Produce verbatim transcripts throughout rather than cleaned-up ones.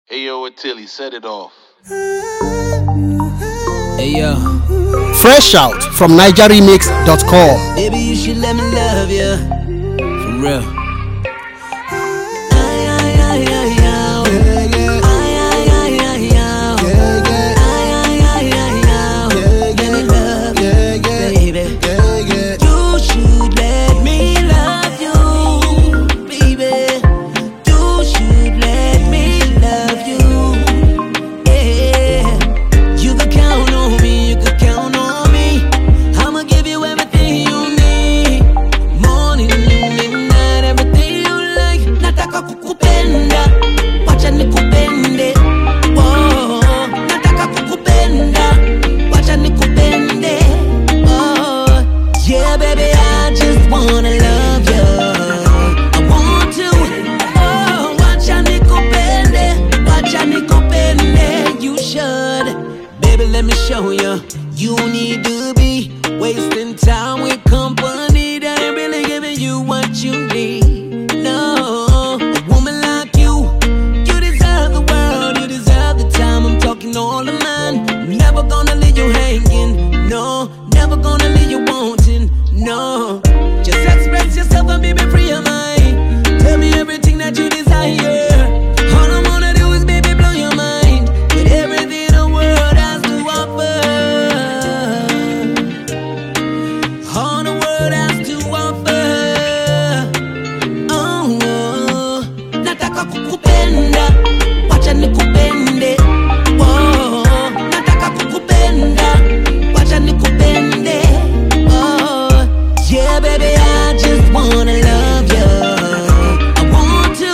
Hey yo, Tilly, set it off. Hey yo, Fresh out from Niger Remix dot com. baby, you should let me love you for real. Ay, ay, ay, ay, ay. Ay, ay, ay, ay, ay. Ay, ay, ay, ay, ay. Let me love you, baby. You should let me love you, baby. You should let me love you. Yeah, you can count on me, you can count on me. I'ma give you everything you need. Morning, noon, night, everything you like. Nataka kukupenda, wacha nikupende. Oh, nataka kukupenda, wacha nikupende. Oh, yeah, baby, I just wanna love you. I want to. Oh, wacha nikupende, wacha nikupende. You should, baby, let me show you. You need to be wasting time with company that ain't really giving you what you need. No, a woman like you, you deserve the world, you deserve the time. I'm talking all of mine. Never gonna leave you hanging. No, never gonna leave you wanting. No, just express yourself and be free your mind. Tell me everything that you desire. All I wanna do is, baby, blow your mind with everything the world has to offer. All the world has to offer. Oh, oh. Nataka kukupenda, wacha nikupende. Oh, nataka kukupenda, wacha nikupende. Oh, yeah, baby, I just wanna love you. I want to.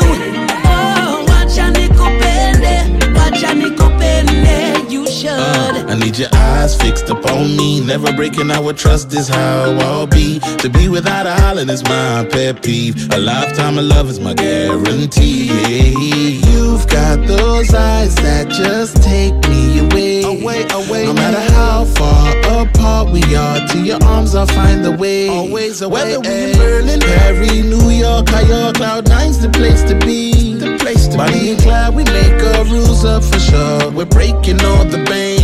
Oh, wacha nikupende, wacha nikupende. You should. I need your eyes fixed upon me. Never breaking our trust is how I'll be. To be without a island is my pet peeve. A lifetime of love is my guarantee. You've got those eyes that just take me away. Away, away. No matter how far apart we are, to your arms I'll find the way. Always away. Whether we in Berlin, Paris, New York, New York, Cloud Nine's the place to be. The place to Bonnie be. And Clyde, we make our rules up for sure. We're breaking all the banks.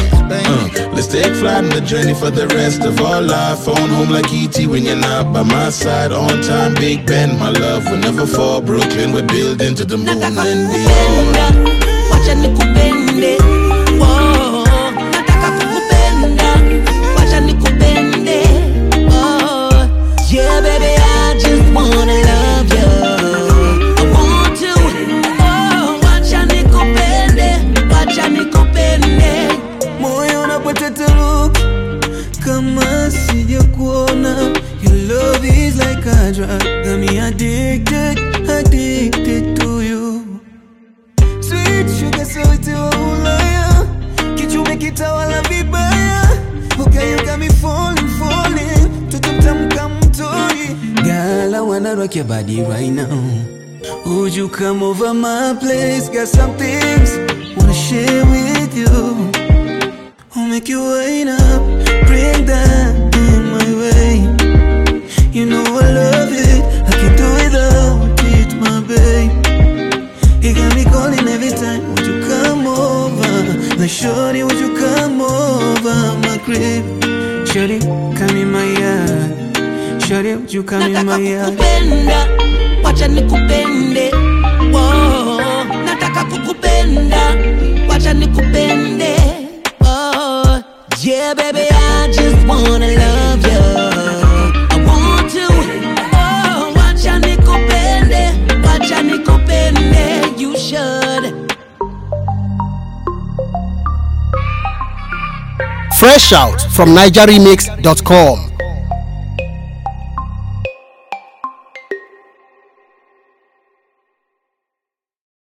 Uh, let's take flight on the journey for the rest of our life. Phone home like E T when you're not by my side. On time, Big Ben, my love will never fall. Brooklyn, we're building to the moon and beyond. Wacha nikupende. Oh, nataka kukupenda, wacha nikupende. Oh, yeah, baby, I just wanna love you. I want to. Oh, wacha nikupende, wacha nikupende. Moyo unapoteteruka kama sijakuona. Your love is like a drug, got me addicted, addicted to you. Sweet sugar sauti wa Ulaya, kichume kitawala vibaya. Okay, you got me falling, falling. Tutumtamka mtori. Girl, I wanna rock your body right now. Would you come over my place? Got some things wanna share with you. I'll make you wait up, bring that in my way. You know I love it, I can't do without it, my babe. You got me calling every time, would you come over? Like shorty, would you come over my crib? Shorty, come in my yard. Shorty, would you come in my yard? Nataka kukupenda, wacha nikupende. Whoa, nataka kukupenda, wacha nikupende. Oh, yeah, baby, I just wanna love you. I want to. Oh, wacha nikupende, wacha nikupende. You should. Fresh out from Niger Remix dot com.